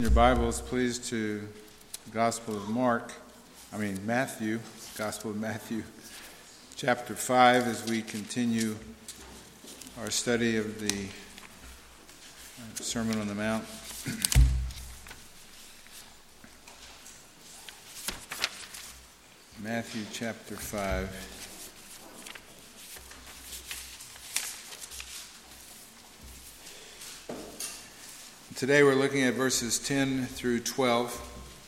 Your Bibles, please, to the Gospel of Matthew, Gospel of Matthew, chapter 5, as we continue our study of the Sermon on the Mount. Matthew chapter 5. Today we're looking at verses 10 through 12.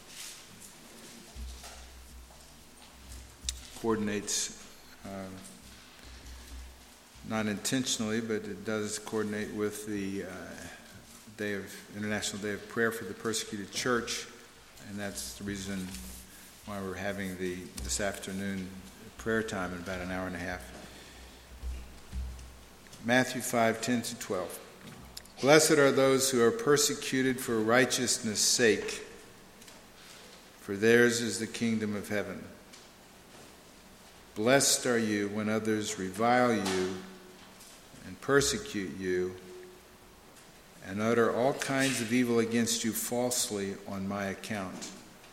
Coordinates, not intentionally, but it does coordinate with the International Day of Prayer for the Persecuted Church, and that's the reason why we're having this afternoon prayer time in about an hour and a half. Matthew 5, 10 to 12. Blessed are those who are persecuted for righteousness' sake, for theirs is the kingdom of heaven. Blessed are you when others revile you and persecute you and utter all kinds of evil against you falsely on my account.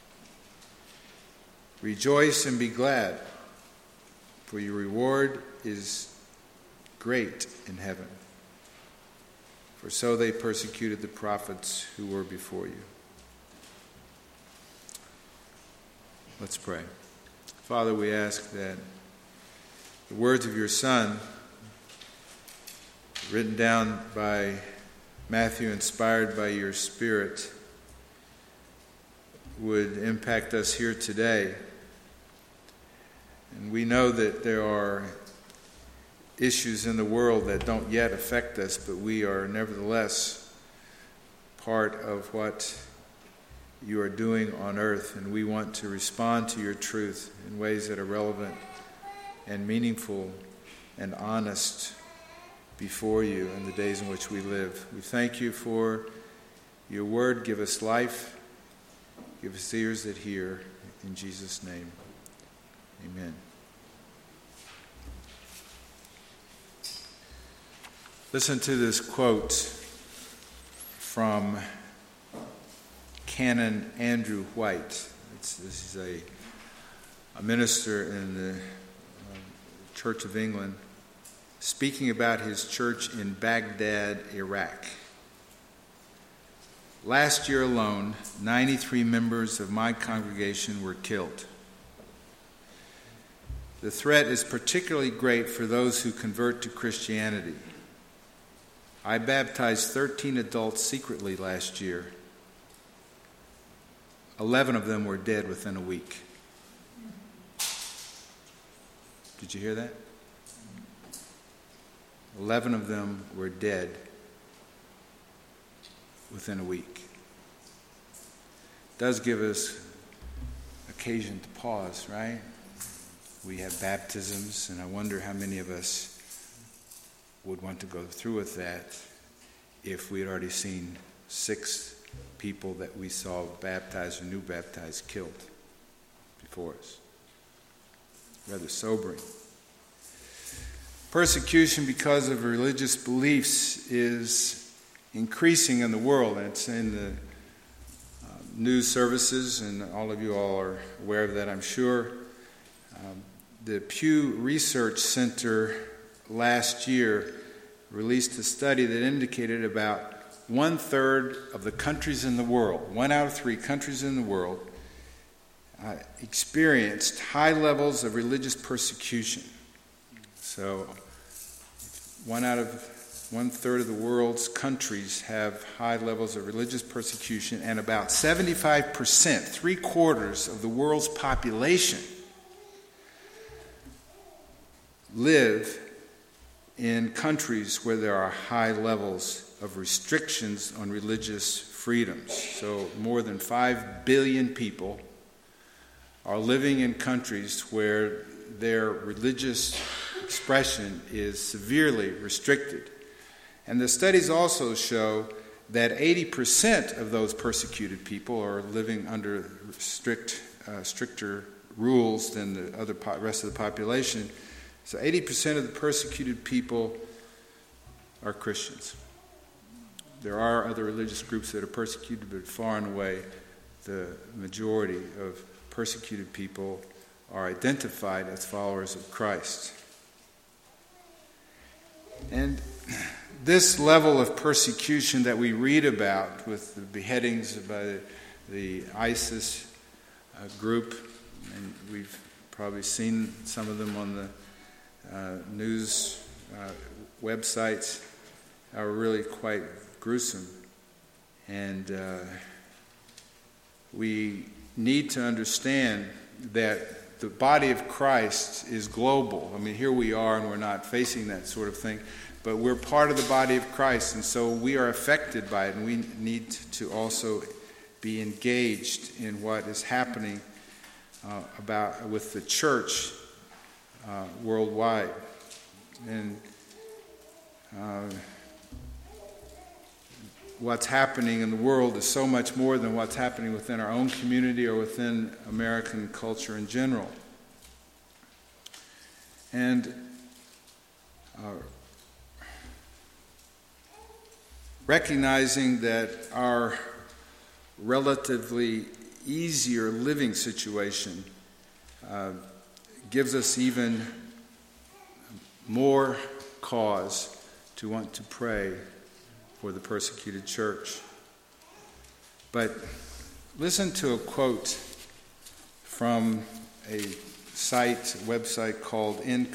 Rejoice and be glad, for your reward is great in heaven. For so they persecuted the prophets who were before you. Let's pray. Father, we ask that the words of your Son, written down by Matthew, inspired by your Spirit, would impact us here today. And we know that there are issues in the world that don't yet affect us, but we are nevertheless part of what you are doing on earth, and we want to respond to your truth in ways that are relevant and meaningful and honest before you in the days in which we live. We thank you for your word. Give us life. Give us ears that hear. In Jesus' name, amen. Listen to this quote from Canon Andrew White. This is a minister in the Church of England, speaking about his church in Baghdad, Iraq. Last year alone, 93 members of my congregation were killed. The threat is particularly great for those who convert to Christianity. I baptized 13 adults secretly last year. 11 of them were dead within a week. Did you hear that? 11 of them were dead within a week. It does give us occasion to pause, right? We have baptisms, and I wonder how many of us would want to go through with that if we had already seen 6 people that we saw baptized or new baptized killed before us. Rather sobering. Persecution because of religious beliefs is increasing in the world, and it's in the news services, and all of you are aware of that, I'm sure. The Pew Research Center last year released a study that indicated about 1/3 of the countries in the world, 1 out of 3 countries in the world, experienced high levels of religious persecution. So 1/3 of the world's countries have high levels of religious persecution, and about 75%, 3/4 of the world's population, live in countries where there are high levels of restrictions on religious freedoms. So more than 5 billion people are living in countries where their religious expression is severely restricted. And the studies also show that 80% of those persecuted people are living under stricter rules than the rest of the population. So 80% of the persecuted people are Christians. There are other religious groups that are persecuted, but far and away the majority of persecuted people are identified as followers of Christ. And this level of persecution that we read about with the beheadings by the ISIS group, and we've probably seen some of them on the news websites, are really quite gruesome. And we need to understand that the body of Christ is global. I mean, here we are and we're not facing that sort of thing, but we're part of the body of Christ, and so we are affected by it, and we need to also be engaged in what is happening with the church worldwide. And what's happening in the world is so much more than what's happening within our own community or within American culture in general. And recognizing that our relatively easier living situation gives us even more cause to want to pray for the persecuted church. But listen to a quote from a website called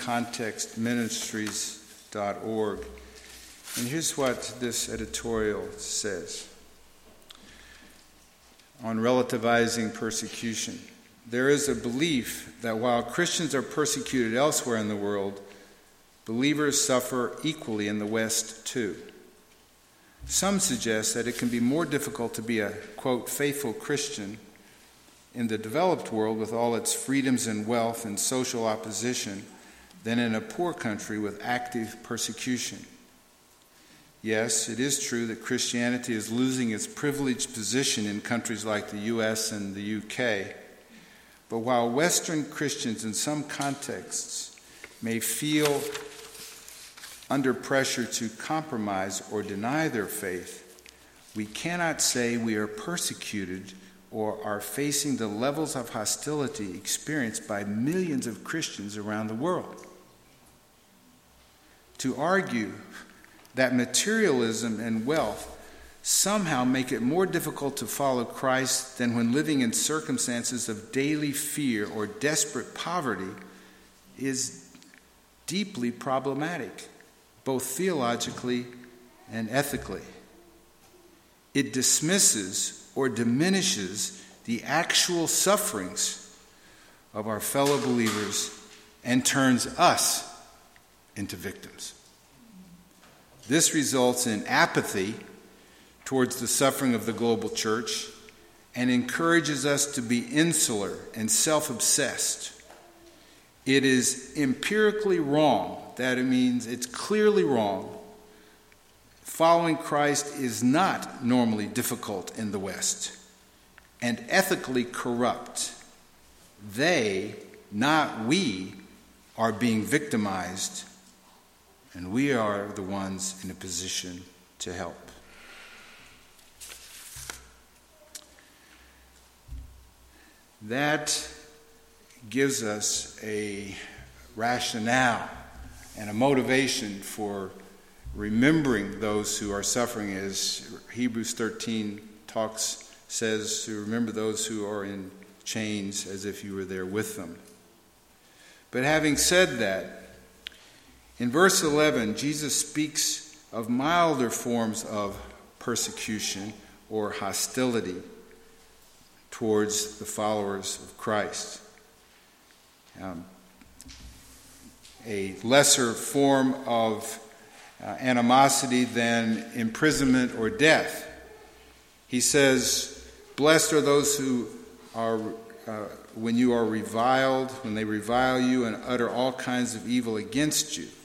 incontextministries.org. And here's what this editorial says on relativizing persecution. There is a belief that while Christians are persecuted elsewhere in the world, believers suffer equally in the West too. Some suggest that it can be more difficult to be a, quote, faithful Christian in the developed world with all its freedoms and wealth and social opposition than in a poor country with active persecution. Yes, it is true that Christianity is losing its privileged position in countries like the U.S. and the U.K., but while Western Christians in some contexts may feel under pressure to compromise or deny their faith, we cannot say we are persecuted or are facing the levels of hostility experienced by millions of Christians around the world. To argue that materialism and wealth somehow make it more difficult to follow Christ than when living in circumstances of daily fear or desperate poverty is deeply problematic, both theologically and ethically. It dismisses or diminishes the actual sufferings of our fellow believers and turns us into victims. This results in apathy towards the suffering of the global church and encourages us to be insular and self-obsessed. It is empirically wrong. That means it's clearly wrong. Following Christ is not normally difficult in the West and ethically corrupt. They, not we, are being victimized, and we are the ones in a position to help. That gives us a rationale and a motivation for remembering those who are suffering, as Hebrews 13 says to remember those who are in chains as if you were there with them. But having said that, in verse 11, Jesus speaks of milder forms of persecution or hostility towards the followers of Christ. A lesser form of animosity than imprisonment or death. He says, blessed are those who are, when you are reviled, when they revile you and utter all kinds of evil against you.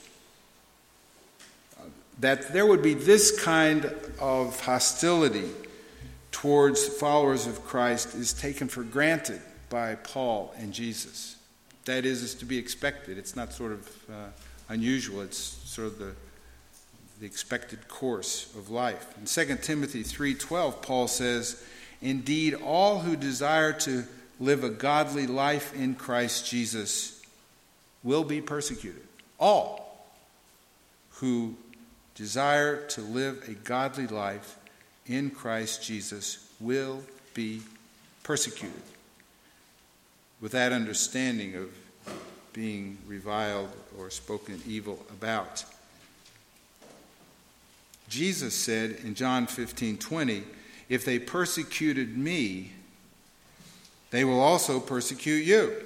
That there would be this kind of hostility towards followers of Christ is taken for granted by Paul and Jesus. That is to be expected. It's not sort of unusual. It's sort of the expected course of life. In 2 Timothy 3:12, Paul says, "Indeed, all who desire to live a godly life in Christ Jesus will be persecuted." All who desire to live a godly life in Christ Jesus will be persecuted. With that understanding of being reviled or spoken evil about. Jesus said in John 15:20, "If they persecuted me, they will also persecute you."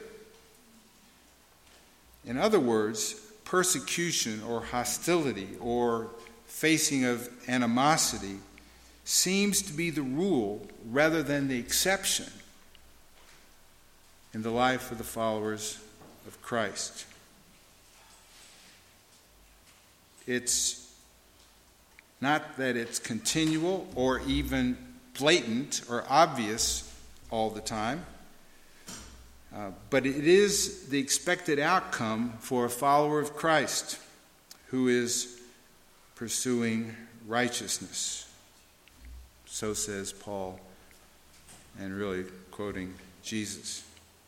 In other words, persecution or hostility or facing of animosity seems to be the rule rather than the exception in the life of the followers of Christ. It's not that it's continual or even blatant or obvious all the time, but it is the expected outcome for a follower of Christ who is pursuing righteousness. So says Paul, and really quoting Jesus.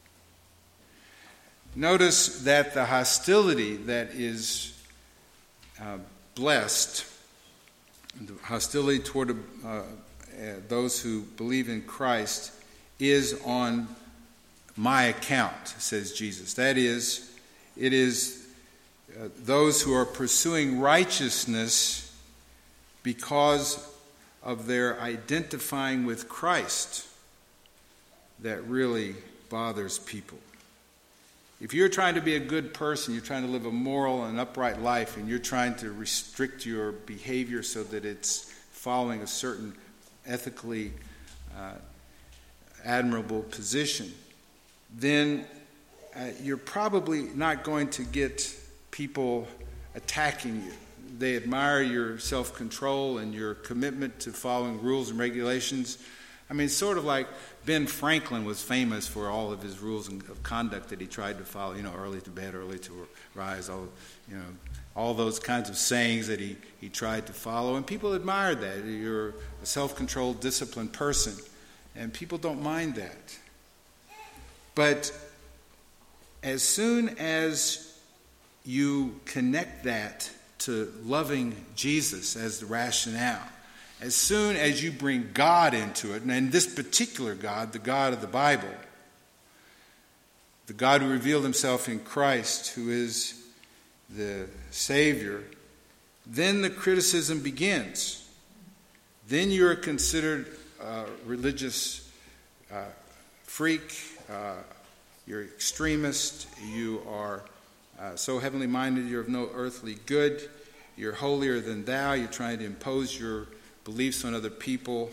Notice that the hostility that is blessed, the hostility toward those who believe in Christ, is on my account, says Jesus. That is, it is those who are pursuing righteousness because of their identifying with Christ that really bothers people. If you're trying to be a good person, you're trying to live a moral and upright life, and you're trying to restrict your behavior so that it's following a certain ethically admirable position, then you're probably not going to get people attacking you. They admire your self-control and your commitment to following rules and regulations. I mean, it's sort of like Ben Franklin was famous for all of his rules of conduct that he tried to follow, early to bed, early to rise, all those kinds of sayings that he tried to follow. And people admired that. You're a self-controlled, disciplined person. And people don't mind that. But as soon as you connect that to loving Jesus as the rationale, as soon as you bring God into it, and this particular God, the God of the Bible, the God who revealed himself in Christ, who is the Savior, then the criticism begins. Then you're considered a religious freak, you're extremist, you are so heavenly minded you're of no earthly good, you're holier than thou, you're trying to impose your beliefs on other people,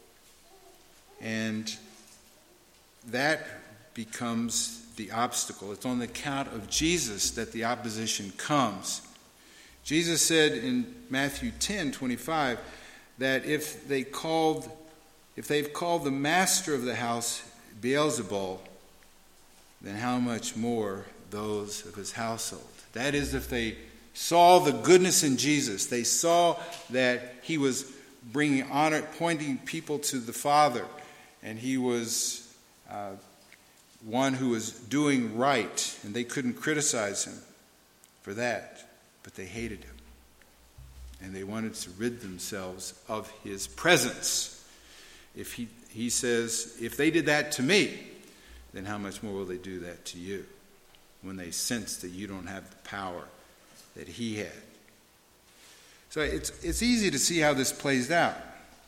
and that becomes the obstacle. It's on the account of Jesus that the opposition comes. Jesus said in Matthew 10:25 that if they've called the master of the house Beelzebul, then how much more those of his household. That is, if they saw the goodness in Jesus, they saw that he was bringing honor, pointing people to the Father, and he was one who was doing right, and they couldn't criticize him for that, but they hated him, and they wanted to rid themselves of his presence. If he says, if they did that to me, then how much more will they do that to you when they sense that you don't have the power that he had? So it's easy to see how this plays out.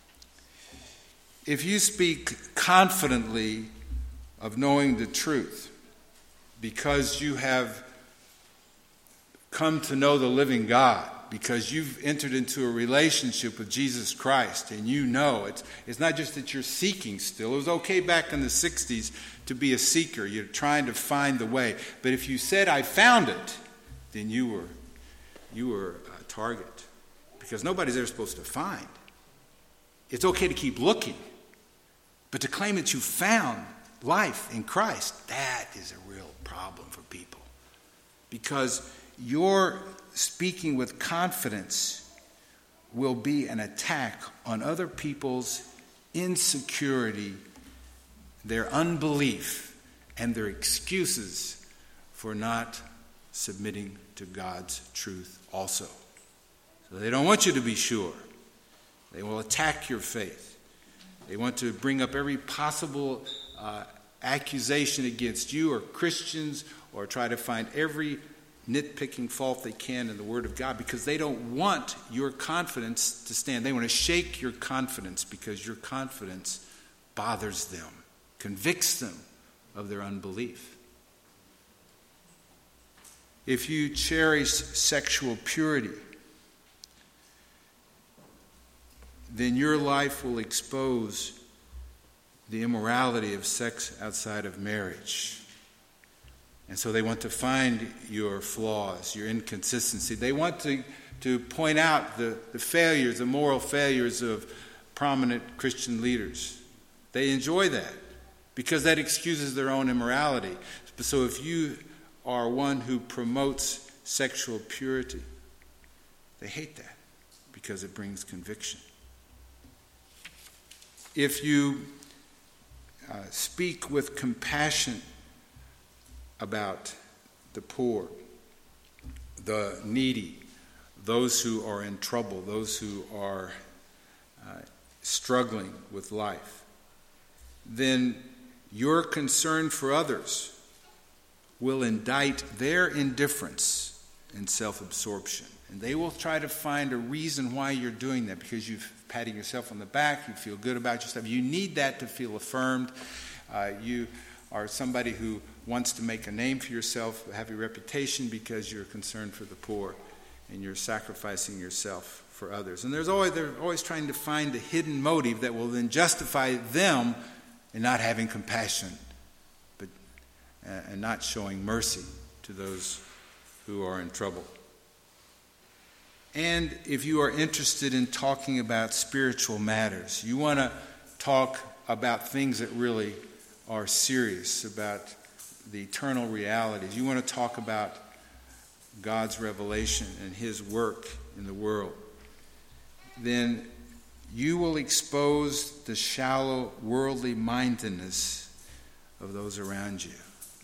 If you speak confidently of knowing the truth because you have come to know the living God, because you've entered into a relationship with Jesus Christ, and you know it's not just that you're seeking still. It was okay back in the 60s to be a seeker. You're trying to find the way. But if you said, I found it, then you were a target. Because nobody's ever supposed to find. It's okay to keep looking. But to claim that you found life in Christ, that is a real problem for people. Because you're speaking with confidence will be an attack on other people's insecurity, their unbelief, and their excuses for not submitting to God's truth also. So they don't want you to be sure. They will attack your faith. They want to bring up every possible accusation against you or Christians, or try to find every nitpicking fault they can in the Word of God, because they don't want your confidence to stand. They want to shake your confidence because your confidence bothers them, convicts them of their unbelief. If you cherish sexual purity, then your life will expose the immorality of sex outside of marriage. And so they want to find your flaws, your inconsistency. They want to point out the failures, the moral failures of prominent Christian leaders. They enjoy that because that excuses their own immorality. So if you are one who promotes sexual purity, they hate that because it brings conviction. If you speak with compassion about the poor, the needy, those who are in trouble, those who are struggling with life, then your concern for others will indict their indifference and self-absorption. And they will try to find a reason why you're doing that, because you're patting yourself on the back, you feel good about yourself. You need that to feel affirmed. You are somebody who wants to make a name for yourself, have a reputation because you're concerned for the poor and you're sacrificing yourself for others. And they're always trying to find a hidden motive that will then justify them in not having compassion, and not showing mercy to those who are in trouble. And if you are interested in talking about spiritual matters, you want to talk about things that really are serious, about the eternal realities. You want to talk about God's revelation and His work in the world. Then you will expose the shallow worldly mindedness of those around you.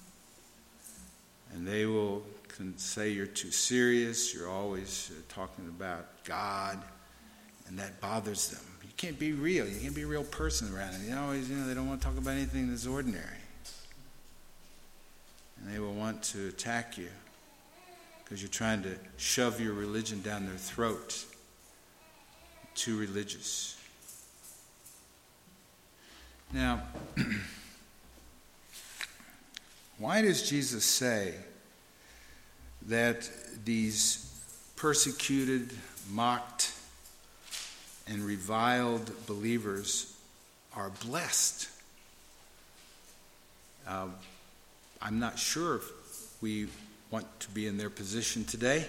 And they will say you're too serious, you're always talking about God, and that bothers them. You can't be real. You can't be a real person around them. They don't want to talk about anything that's ordinary. And they will want to attack you because you're trying to shove your religion down their throat. Too religious. Now, why does Jesus say that these persecuted, mocked, and reviled believers are blessed? I'm not sure if we want to be in their position today,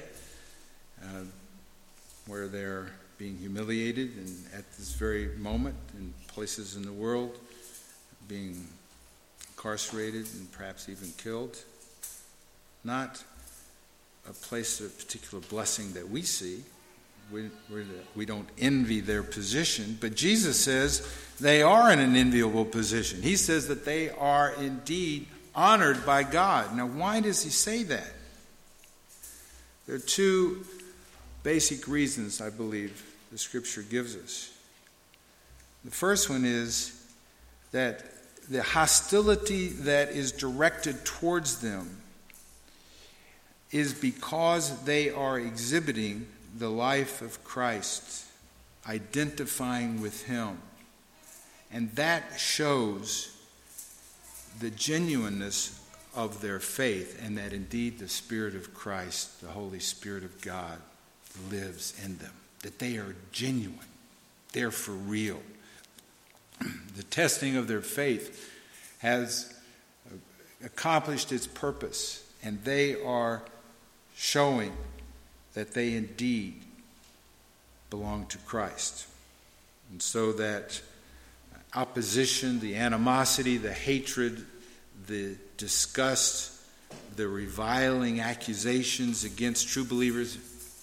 where they're being humiliated and at this very moment in places in the world, being incarcerated and perhaps even killed. Not a place of particular blessing that we see. We don't envy their position, but Jesus says they are in an enviable position. He says that they are indeed honored by God. Now, why does he say that? There are two basic reasons, I believe, the Scripture gives us. The first one is that the hostility that is directed towards them is because they are exhibiting the life of Christ, identifying with Him. And that shows the genuineness of their faith, and that indeed the Spirit of Christ, the Holy Spirit of God, lives in them. That they are genuine. They're for real. The testing of their faith has accomplished its purpose, and they are showing that they indeed belong to Christ. And so that opposition, the animosity, the hatred, the disgust, the reviling accusations against true believers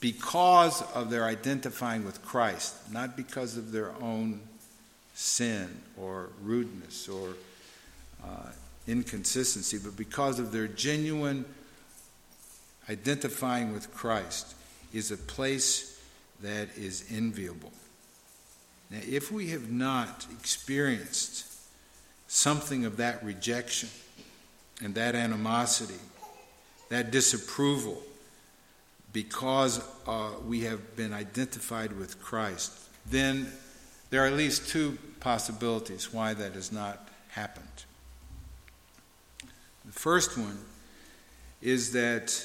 because of their identifying with Christ, not because of their own sin or rudeness or inconsistency, but because of their genuine identifying with Christ, is a place that is enviable. Now, if we have not experienced something of that rejection and that animosity, that disapproval, because we have been identified with Christ, then there are at least two possibilities why that has not happened. The first one is that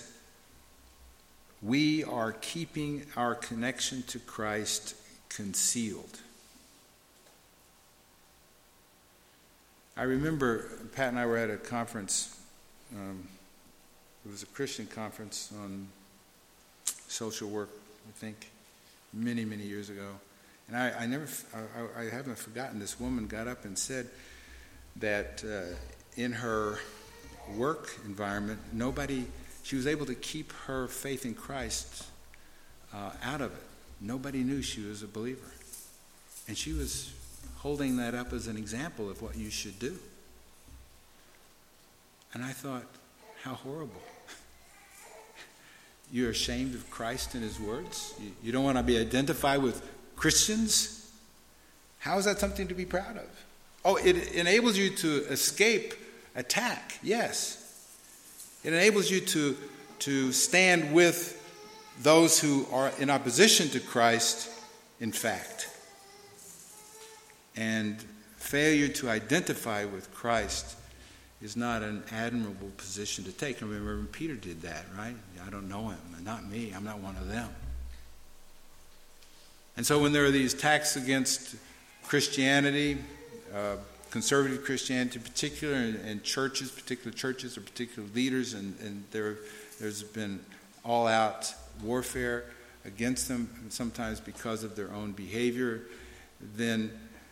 we are keeping our connection to Christ concealed. I remember Pat and I were at a conference. It was a Christian conference on social work, I think, many, many years ago. And I haven't forgotten, this woman got up and said that in her work environment, she was able to keep her faith in Christ out of it. Nobody knew she was a believer. And she was holding that up as an example of what you should do. And I thought, how horrible. You're ashamed of Christ and his words? You don't want to be identified with Christians? How is that something to be proud of? Oh, it enables you to escape attack, yes. It enables you to stand with those who are in opposition to Christ, in fact. And failure to identify with Christ is not an admirable position to take. I remember Peter did that, right? I don't know him, not me. I'm not one of them. And so when there are these attacks against Christianity, conservative Christianity in particular, and churches, particular churches or particular leaders, and there's been all-out warfare against them, sometimes because of their own behavior, then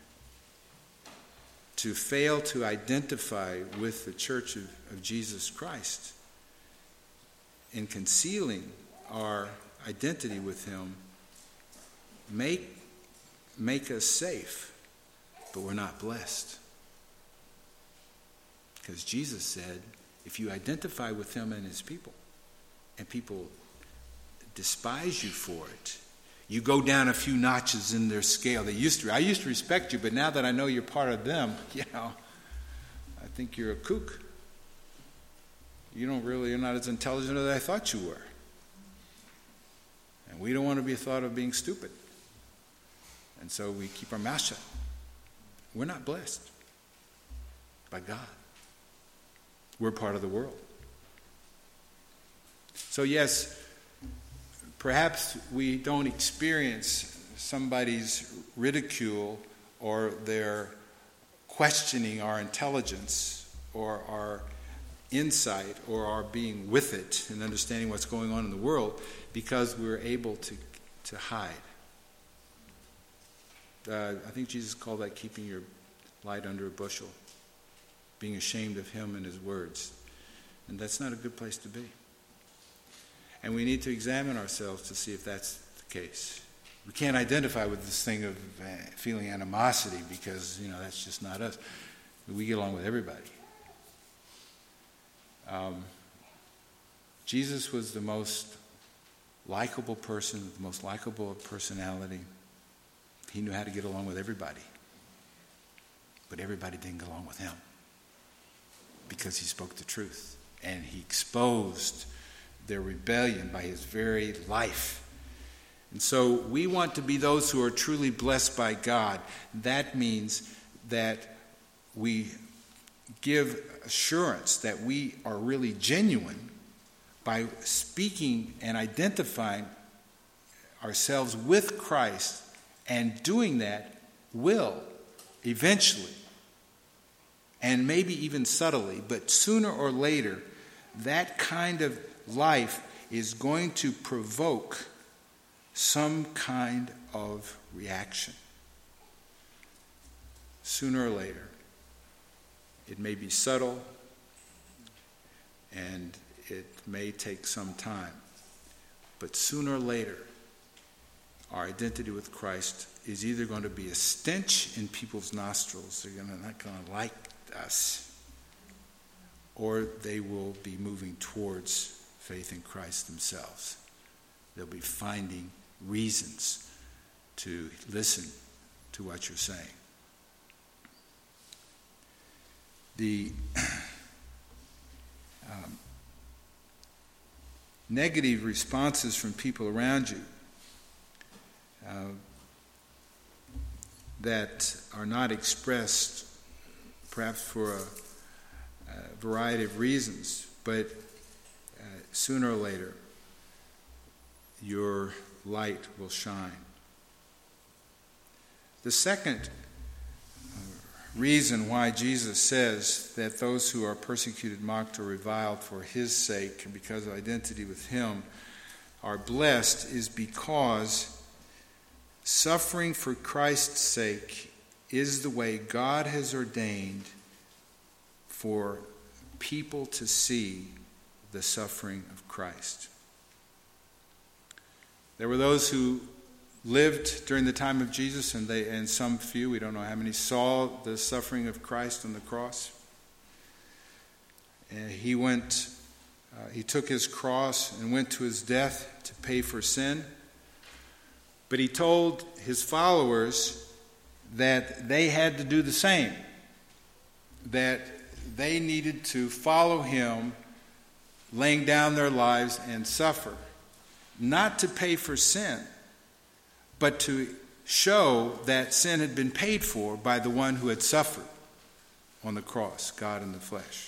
to fail to identify with the Church of Jesus Christ in concealing our identity with him make us safe, but we're not blessed. Because Jesus said, if you identify with him and his people, and people despise you for it, you go down a few notches in their scale. I used to respect you, but now that I know you're part of them, I think you're a kook. You're not as intelligent as I thought you were. And we don't want to be thought of being stupid. And so we keep our mouth shut. We're not blessed by God. We're part of the world. So yes, perhaps we don't experience somebody's ridicule or their questioning our intelligence or our insight or our being with it and understanding what's going on in the world because we're able to hide. I think Jesus called that keeping your light under a bushel, being ashamed of him and his words. And that's not a good place to be. And we need to examine ourselves to see if that's the case. We can't identify with this thing of feeling animosity because, that's just not us. We get along with everybody. Jesus was the most likable person, the most likable personality. He knew how to get along with everybody. But everybody didn't get along with him because he spoke the truth. And he exposed their rebellion by his very life. And so we want to be those who are truly blessed by God. That means that we give assurance that we are really genuine by speaking and identifying ourselves with Christ, and doing that will eventually, and maybe even subtly, but sooner or later, that kind of life is going to provoke some kind of reaction. Sooner or later. It may be subtle, and it may take some time. But sooner or later, our identity with Christ is either going to be a stench in people's nostrils, they're not going to like us, or they will be moving towards faith in Christ themselves. They'll be finding reasons to listen to what you're saying. The negative responses from people around you that are not expressed perhaps for a variety of reasons, but sooner or later your light will shine. The second reason why Jesus says that those who are persecuted, mocked, or reviled for his sake and because of identity with him are blessed is because suffering for Christ's sake is the way God has ordained for people to see the suffering of Christ. There were those who lived during the time of Jesus, and some few, we don't know how many, saw the suffering of Christ on the cross. And he took his cross and went to his death to pay for sin. But he told his followers that they had to do the same, that they needed to follow him, laying down their lives and suffer, not to pay for sin, but to show that sin had been paid for by the one who had suffered on the cross, God in the flesh.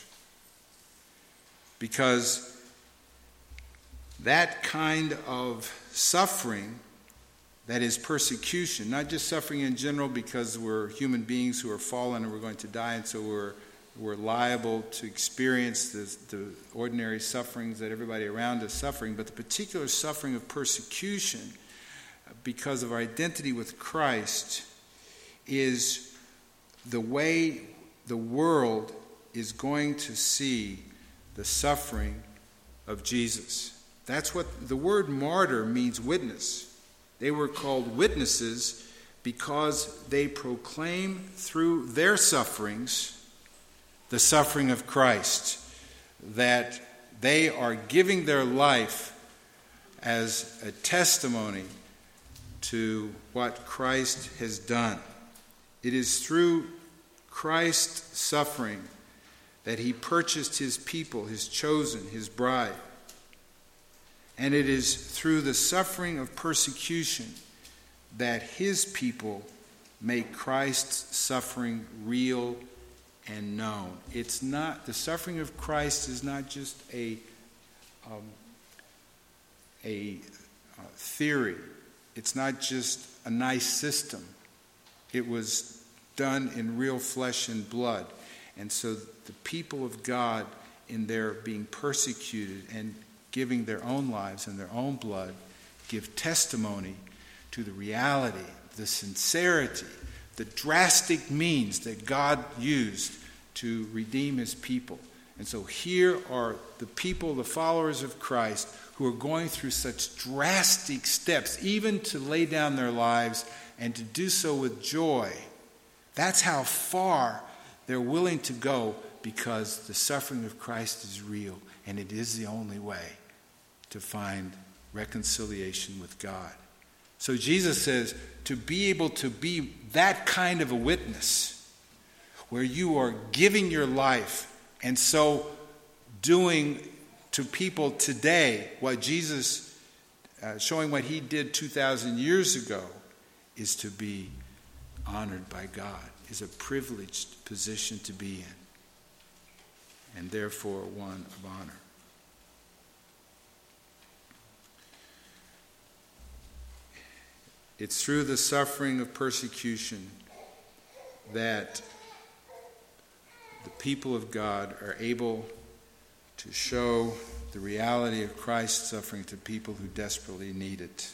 Because that kind of suffering, that is persecution, not just suffering in general because we're human beings who are fallen and we're going to die, and so we're liable to experience the ordinary sufferings that everybody around us is suffering, but the particular suffering of persecution because of our identity with Christ is the way the world is going to see the suffering of Jesus. That's what the word martyr means, witness. They were called witnesses because they proclaim through their sufferings the suffering of Christ, that they are giving their life as a testimony to what Christ has done. It is through Christ's suffering that he purchased his people, his chosen, his bride. And it is through the suffering of persecution that his people make Christ's suffering real and known. It's not, the suffering of Christ is not just a theory. It's not just a nice system. It was done in real flesh and blood. And so the people of God, in their being persecuted and giving their own lives and their own blood, give testimony to the reality, the sincerity, the drastic means that God used to redeem his people. And so here are the people, the followers of Christ, who are going through such drastic steps, even to lay down their lives and to do so with joy. That's how far they're willing to go, because the suffering of Christ is real, and it is the only way to find reconciliation with God. So Jesus says, to be able to be that kind of a witness, where you are giving your life and so doing to people today what Jesus, showing what he did 2,000 years ago, is to be honored by God, is a privileged position to be in, and therefore one of honor. It's through the suffering of persecution that the people of God are able to show the reality of Christ's suffering to people who desperately need it.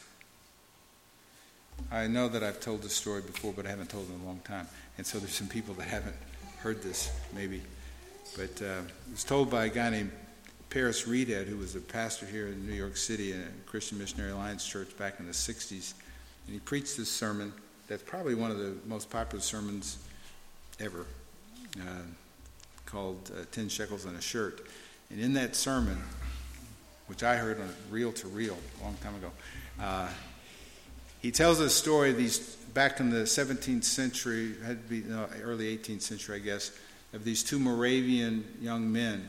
I know that I've told this story before, but I haven't told it in a long time. And so there's some people that haven't heard this, maybe. But it was told by a guy named Paris Reedhead, who was a pastor here in New York City in a Christian Missionary Alliance church back in the 60s. And he preached this sermon that's probably one of the most popular sermons ever, called 10 Shekels on a Shirt. And in that sermon, which I heard on reel-to-reel a long time ago, he tells a story of these, back in the 17th century, had to be early 18th century, I guess, of these two Moravian young men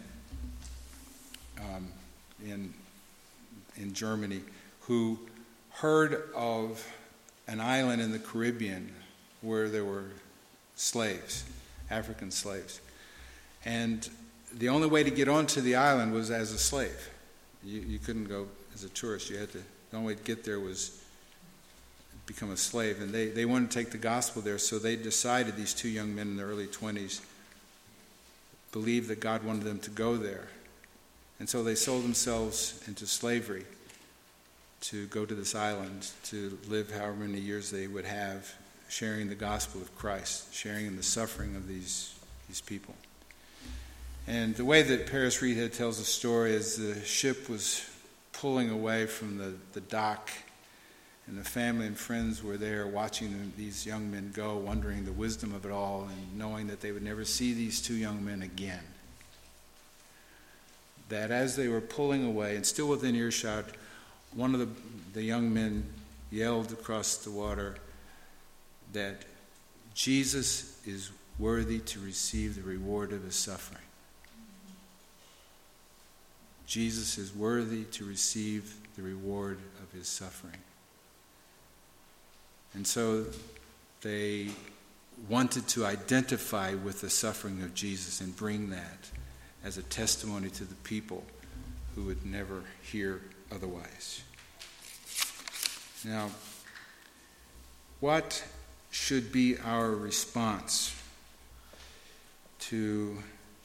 in Germany who heard of an island in the Caribbean where there were slaves, African slaves. And the only way to get onto the island was as a slave. You couldn't go as a tourist. The only way to get there was become a slave. And they wanted to take the gospel there, so they decided, these two young men in their early 20s, believed that God wanted them to go there. And so they sold themselves into slavery to go to this island, to live however many years they would have, sharing the gospel of Christ, sharing in the suffering of these people. And the way that Paris Reedhead tells the story is the ship was pulling away from the dock, and the family and friends were there watching these young men go, wondering the wisdom of it all, and knowing that they would never see these two young men again. That as they were pulling away, and still within earshot, one of the young men yelled across the water that Jesus is worthy to receive the reward of his suffering. Jesus is worthy to receive the reward of his suffering. And so they wanted to identify with the suffering of Jesus and bring that as a testimony to the people who would never hear otherwise. Now, what should be our response to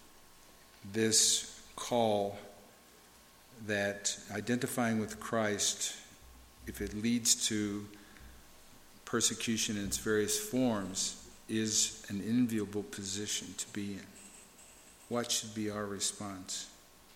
this call that identifying with Christ, if it leads to persecution in its various forms, is an enviable position to be in? What should be our response?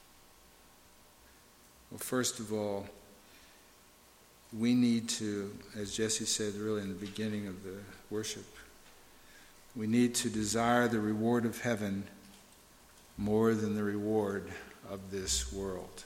Well, first of all, we need to, as Jesse said really in the beginning of the worship, we need to desire the reward of heaven more than the reward of this world.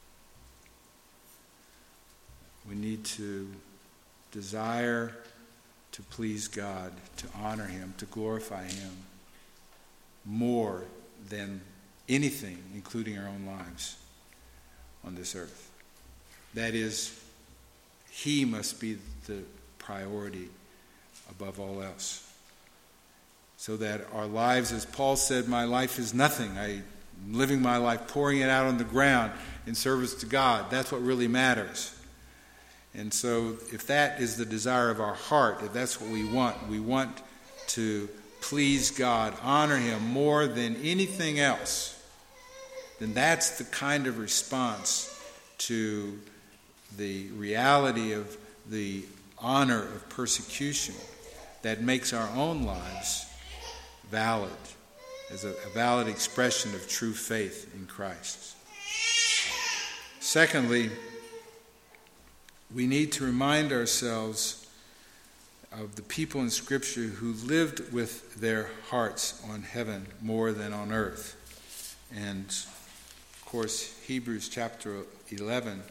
We need to desire to please God, to honor him, to glorify him more than anything, including our own lives on this earth. That is, he must be the priority above all else. So that our lives, as Paul said, my life is nothing. I'm living my life, pouring it out on the ground in service to God. That's what really matters. And so if that is the desire of our heart, if that's what we want to please God, honor him more than anything else, then that's the kind of response to the reality of the honor of persecution that makes our own lives valid, as a valid expression of true faith in Christ. Secondly, we need to remind ourselves of the people in Scripture who lived with their hearts on heaven more than on earth. And, of course, Hebrews chapter 11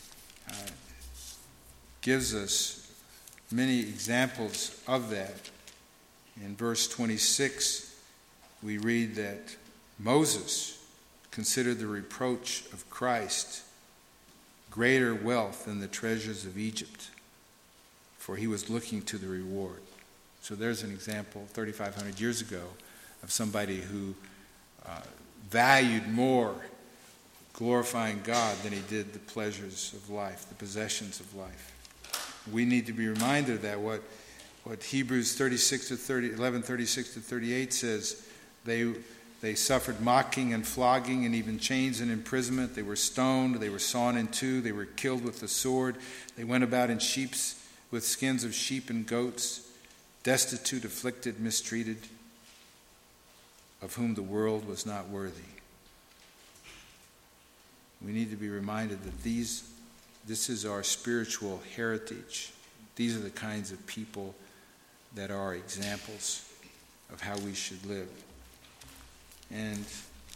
gives us many examples of that. In verse 26, we read that Moses considered the reproach of Christ greater wealth than the treasures of Egypt, for he was looking to the reward. So there's an example 3,500 years ago of somebody who valued more glorifying God than he did the pleasures of life, the possessions of life. We need to be reminded of that. What Hebrews 11:36-38 says, they suffered mocking and flogging and even chains and imprisonment. They were stoned. They were sawn in two. They were killed with the sword. They went about in sheep's with skins of sheep and goats, destitute, afflicted, mistreated, of whom the world was not worthy. We need to be reminded that this is our spiritual heritage. These are the kinds of people that are examples of how we should live. And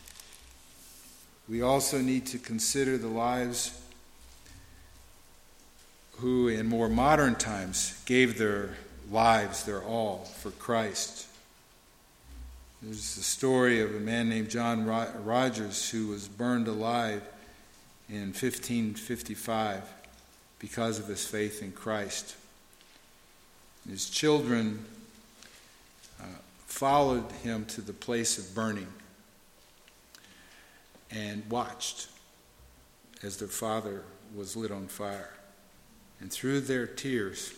we also need to consider the lives who in more modern times gave their lives, their all, for Christ. There's the story of a man named John Rogers who was burned alive in 1555 because of his faith in Christ. His children followed him to the place of burning and watched as their father was lit on fire. And through their tears,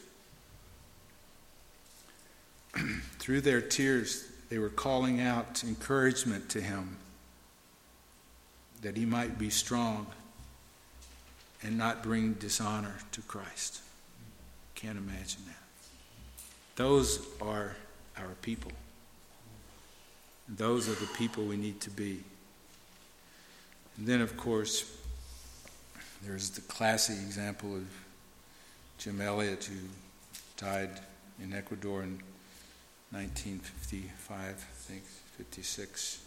they were calling out encouragement to him that he might be strong and not bring dishonor to Christ. Can't imagine that. Those are our people. Those are the people we need to be. And then, of course, there's the classic example of Jim Elliot, who died in Ecuador in 1955, I think, 56,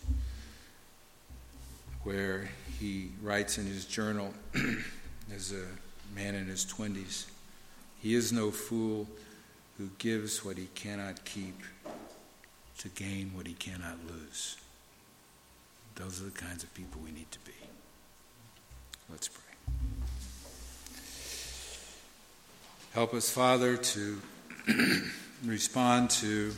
where he writes in his journal as a man in his 20s, "He is no fool who gives what he cannot keep to gain what he cannot lose." Those are the kinds of people we need to be. Let's pray. Help us, Father, to respond to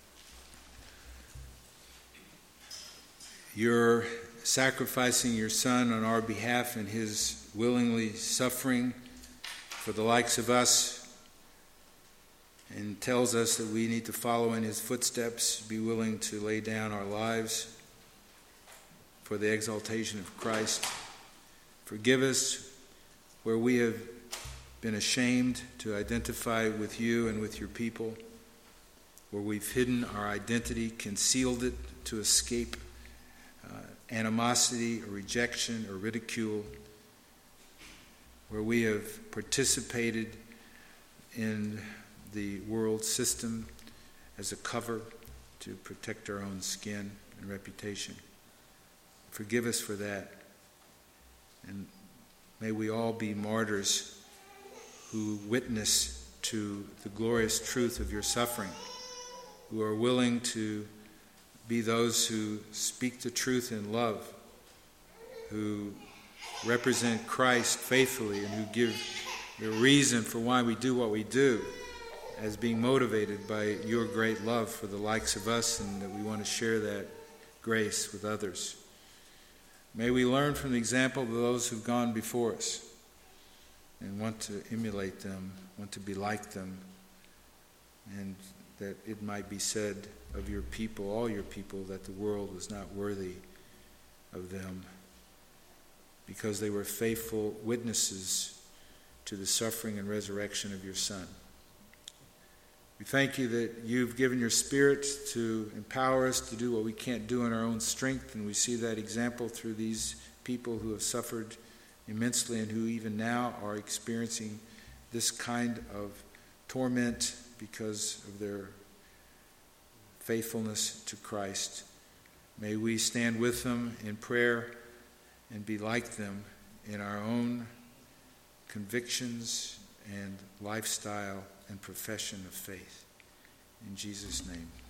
your sacrificing your Son on our behalf and his willingly suffering for the likes of us, and tells us that we need to follow in his footsteps, be willing to lay down our lives for the exaltation of Christ. Forgive us where we have been ashamed to identify with you and with your people, where we've hidden our identity, concealed it to escape animosity or rejection or ridicule, where we have participated in the world system as a cover to protect our own skin and reputation. Forgive us for that. And may we all be martyrs who witness to the glorious truth of your suffering, who are willing to be those who speak the truth in love, who represent Christ faithfully, and who give the reason for why we do what we do as being motivated by your great love for the likes of us, and that we want to share that grace with others. May we learn from the example of those who've gone before us and want to emulate them, want to be like them, and that it might be said of your people, all your people, that the world was not worthy of them because they were faithful witnesses to the suffering and resurrection of your Son. We thank you that you've given your Spirit to empower us to do what we can't do in our own strength, and we see that example through these people who have suffered immensely and who even now are experiencing this kind of torment because of their faithfulness to Christ. May we stand with them in prayer and be like them in our own convictions and lifestyle and profession of faith. In Jesus' name.